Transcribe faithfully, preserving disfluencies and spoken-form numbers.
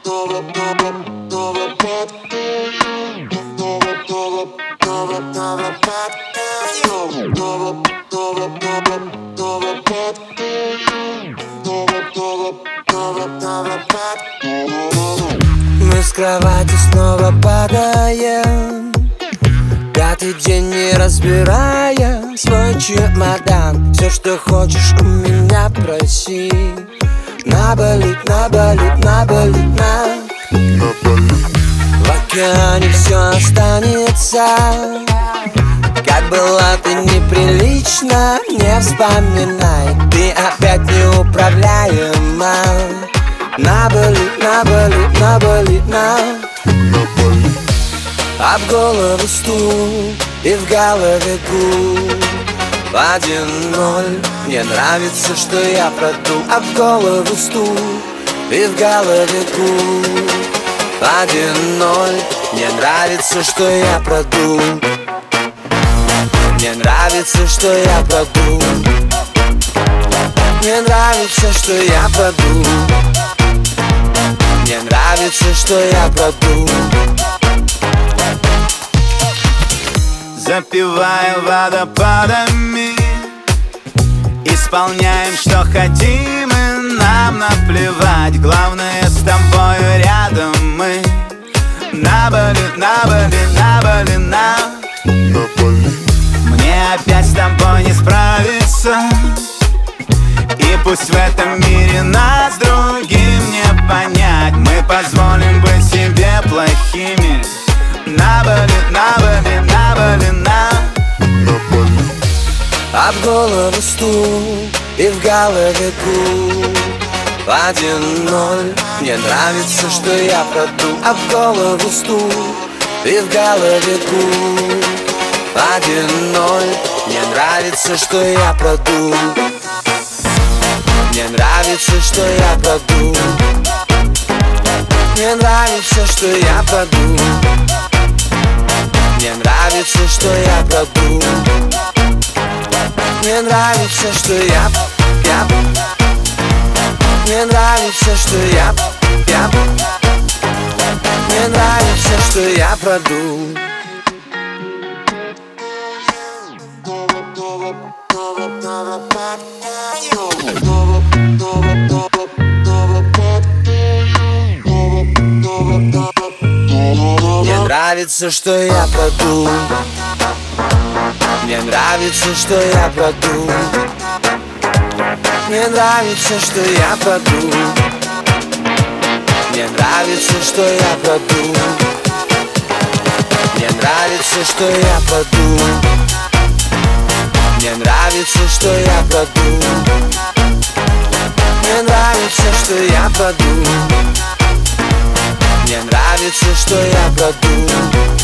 Мы с кровати снова падаем, пятый день не разбирая свой чемодан. Все, что хочешь у меня проси. Наболит, наболит, наболит, на в океане все останется. Как было ты неприлично, не вспоминай. Ты опять неуправляема. Наболит, наболит, наболит, на а в голову стул и в голове гул. Один ноль, мне нравится, что я продул. А в голову стул и в голове гул. Один ноль, мне нравится, что я продул. Мне нравится, что я продул. Мне нравится, что я продул. Мне нравится, что я продул. Запиваем водопадами, исполняем, что хотим, и нам наплевать. Главное, с тобою рядом мы. Наболит, наболит, наболит, на мне опять с тобой не справиться. И пусть в этом мире нас другим не понять, мы позволим быть себе плохими. Наболит, наболит, наболит, на а в голову стул и в голове гул. Один ноль, мне нравится, что я продул. А в голову стул и в голове гул. Один ноль, мне нравится, что я продул. Мне нравится, что я продул. Мне нравится, что я продул. Мне нравится, что я продул. Мне нравится, что я, я. Мне нравится, что я, я. Мне нравится, что я продул. Мне нравится, что я продул. Мне нравится, что я продул. Мне нравится, что я продул. Мне нравится, что я продул. Мне нравится, что я продул. Мне нравится, что я продул. Мне нравится, что я продул. Мне нравится, что я продул.